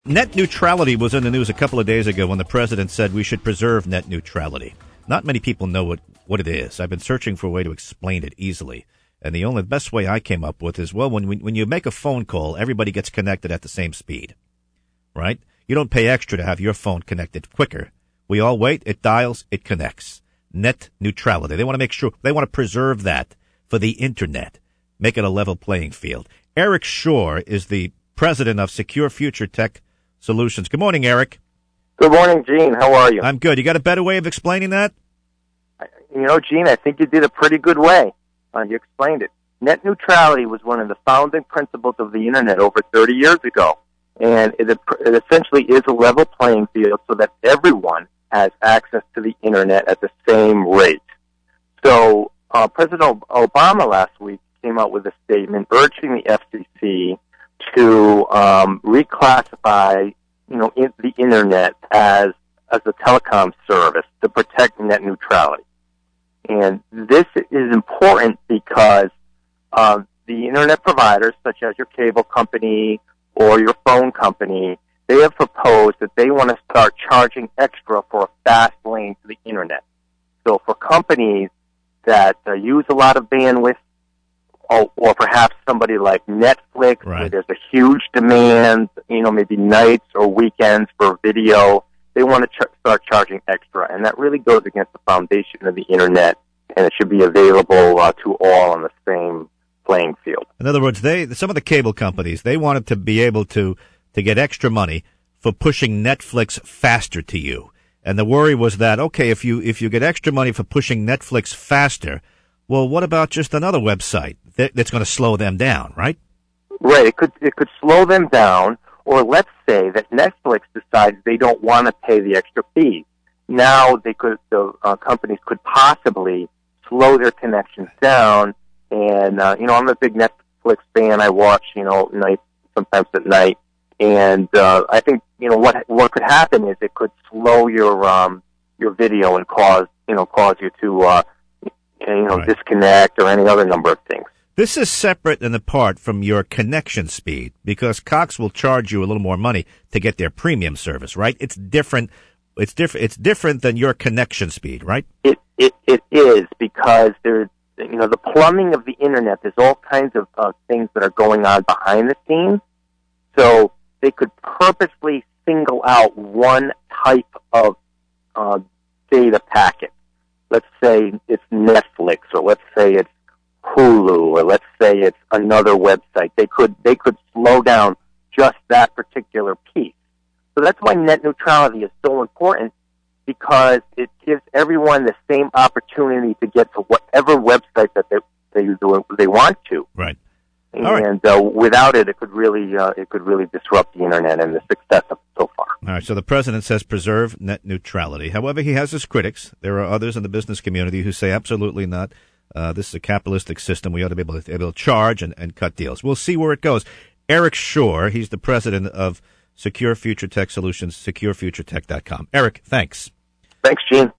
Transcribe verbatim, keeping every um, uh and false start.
Net neutrality was in the news a couple of days ago when the president said we should preserve net neutrality. Not many people know what, what it is. I've been searching for a way to explain it easily. And the only best way I came up with is, well, when when you make a phone call, everybody gets connected at the same speed, right? You don't pay extra to have your phone connected quicker. We all wait, it dials, it connects. Net neutrality. They want to make sure, they want to preserve that for the Internet, make it a level playing field. Eric Shore is the president of Secure Future Tech Solutions. Good morning, Eric. Good morning, Gene. How are you? I'm good. You got a better way of explaining that? You know, Gene, I think you did a pretty good way. Uh, you explained it. Net neutrality was one of the founding principles of the Internet over thirty years ago. And it, it essentially is a level playing field so that everyone has access to the Internet at the same rate. So uh, President Obama last week came out with a statement urging the F C C to um, reclassify, you know, in, the Internet as as a telecom service to protect net neutrality. And this is important because uh, the Internet providers, such as your cable company or your phone company, they have proposed that they want to start charging extra for a fast lane to the Internet. So for companies that uh, use a lot of bandwidth, Or, or perhaps somebody like Netflix, right, where there's a huge demand, you know, maybe nights or weekends for video, they want to ch- start charging extra. And that really goes against the foundation of the Internet, and it should be available uh, to all on the same playing field. In other words, they some of the cable companies, they wanted to be able to, to get extra money for pushing Netflix faster to you. And the worry was that, okay, if you if you get extra money for pushing Netflix faster, well, what about just another website that, that's going to slow them down, right? Right. It could it could slow them down, or let's say that Netflix decides they don't want to pay the extra fees. Now they could the uh, companies could possibly slow their connections down. And uh, you know, I'm a big Netflix fan. I watch, you know, night sometimes at night, and uh, I think you know what what could happen is it could slow your um, your video and cause you know cause you to. Uh, you know, right, disconnect or any other number of things. This is separate and apart from your connection speed because Cox will charge you a little more money to get their premium service, right? It's different. It's different. It's different than your connection speed, right? It it it is because there's you know the plumbing of the Internet. There's all kinds of uh, things that are going on behind the scenes. So they could purposely single out one type of uh, data packet. Let's say it's Netflix, or let's say it's Hulu, or let's say it's another website. They could they could slow down just that particular piece. So that's why net neutrality is so important, because it gives everyone the same opportunity to get to whatever website that they they they want to. Right. And All right. uh, without it, it could really uh, it could really disrupt the Internet and the success of it so far. All right. So the president says preserve net neutrality. However, he has his critics. There are others in the business community who say absolutely not. Uh, this is a capitalistic system. We ought to be able to, able to charge and, and cut deals. We'll see where it goes. Eric Shore, he's the president of Secure Future Tech Solutions, secure future tech dot com. Eric, thanks. Thanks, Gene.